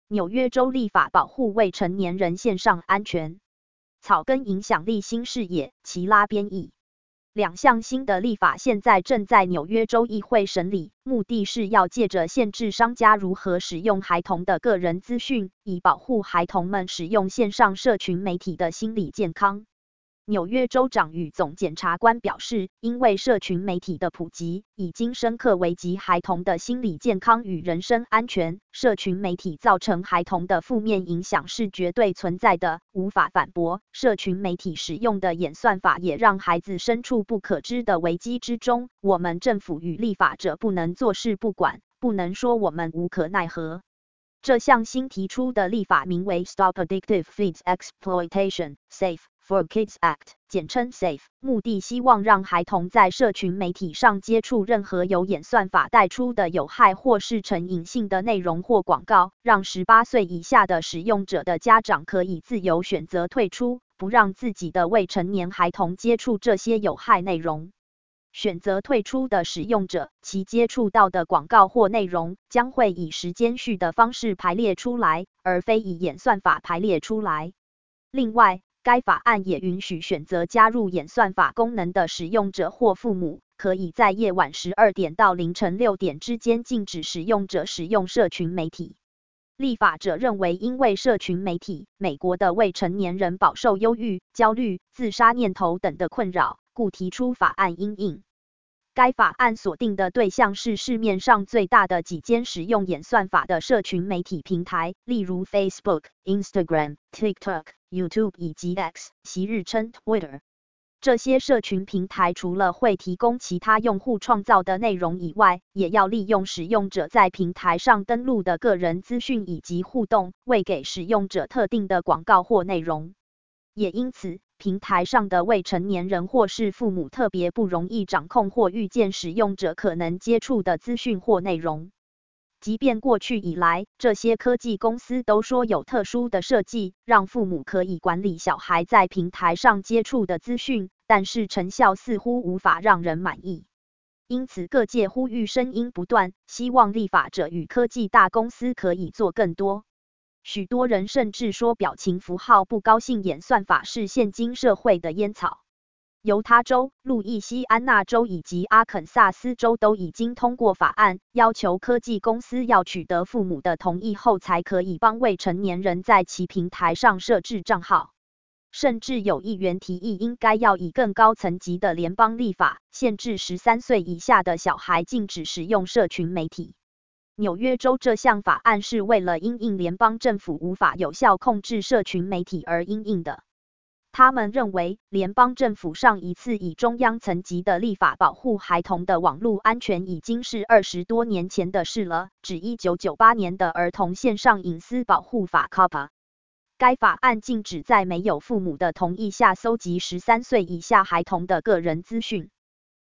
纽约州立法保护未成年人线上安全。草根影响力新视野，齐拉编译。两项新的立法现在正在纽约州议会审理，目的是要借着限制商家如何使用孩童的个人资讯，以保护孩童们使用线上社群媒体的心理健康。纽约州长与总检察官表示，因为社群媒体的普及，已经深刻危及孩童的心理健康与人身安全，社群媒体造成孩童的负面影响是绝对存在的，无法反驳。社群媒体使用的演算法也让孩子身处不可知的危机之中，我们政府与立法者不能坐视不管，不能说我们无可奈何。这项新提出的立法名为 Stop Addictive Feeds Exploitation Safe for Kids Act， 简称 SAFE， 目的希望让孩童在社群媒体上接触任何由演算法带出的有害或是成瘾性的内容或广告，让18岁以下的使用者的家长可以自由选择退出，不让自己的未成年孩童接触这些有害内容。选择退出的使用者，其接触到的广告或内容将会以时间序的方式排列出来，而非以演算法排列出来。另外，该法案也允许选择加入演算法功能的使用者或父母，可以在夜晚12点到凌晨6点之间禁止使用者使用社群媒体。立法者认为，因为社群媒体，美国的未成年人饱受忧郁、焦虑、自杀念头等的困扰，故提出法案因应。该法案锁定的对象是市面上最大的几间使用演算法的社群媒体平台，例如 Facebook、Instagram、TikTok、YouTube 以及 X， 其日称 Twitter。这些社群平台除了会提供其他用户创造的内容以外，也要利用使用者在平台上登录的个人资讯以及互动，喂给使用者特定的广告或内容。也因此，平台上的未成年人或是父母特别不容易掌控或预见使用者可能接触的资讯或内容。即便过去以来，这些科技公司都说有特殊的设计，让父母可以管理小孩在平台上接触的资讯，但是成效似乎无法让人满意。因此，各界呼吁声音不断，希望立法者与科技大公司可以做更多。许多人甚至说表情符号不高兴演算法是现今社会的烟草。犹他州、路易西安那州以及阿肯萨斯州都已经通过法案，要求科技公司要取得父母的同意后才可以帮未成年人在其平台上设置账号。甚至有议员提议应该要以更高层级的联邦立法，限制13岁以下的小孩禁止使用社群媒体。纽约州这项法案是为了因应联邦政府无法有效控制社群媒体而因应的。他们认为，联邦政府上一次以中央层级的立法保护孩童的网络安全已经是20多年前的事了，指1998年的儿童线上隐私保护法 COPPA。该法案禁止在没有父母的同意下搜集13岁以下孩童的个人资讯。